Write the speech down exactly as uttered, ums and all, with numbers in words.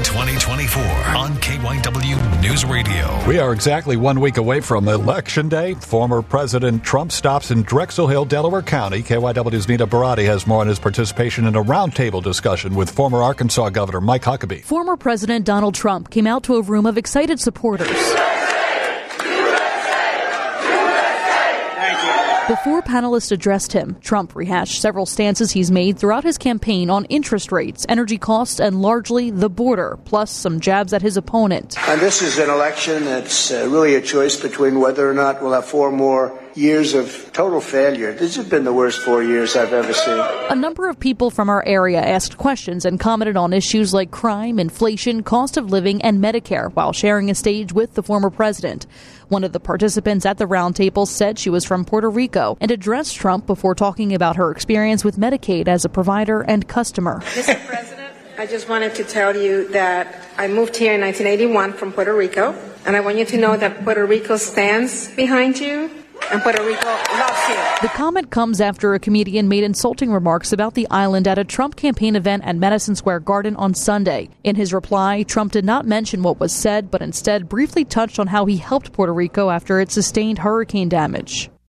in twenty twenty-four on K Y W News Radio. We are exactly one week away from Election Day. Former President Trump stops in Drexel Hill, Delaware County. K Y W's Nita Barati has more on his participation in a roundtable discussion with former Arkansas Governor Mike Huckabee. Former President Donald Trump came out to a room of excited supporters. Before panelists addressed him, Trump rehashed several stances he's made throughout his campaign on interest rates, energy costs, and largely the border, plus some jabs at his opponent. And this is an election that's uh, really a choice between whether or not we'll have four more years of total failure. This has been the worst four years I've ever seen. A number of people from our area asked questions and commented on issues like crime, inflation, cost of living, and Medicare while sharing a stage with the former president. One of the participants at the roundtable said she was from Puerto Rico and addressed Trump before talking about her experience with Medicaid as a provider and customer. Mister President, I just wanted to tell you that I moved here in nineteen eighty-one from Puerto Rico, and I want you to know that Puerto Rico stands behind you. And Puerto Rico loves you. The comment comes after a comedian made insulting remarks about the island at a Trump campaign event at Madison Square Garden on Sunday. In his reply, Trump did not mention what was said, but instead briefly touched on how he helped Puerto Rico after it sustained hurricane damage.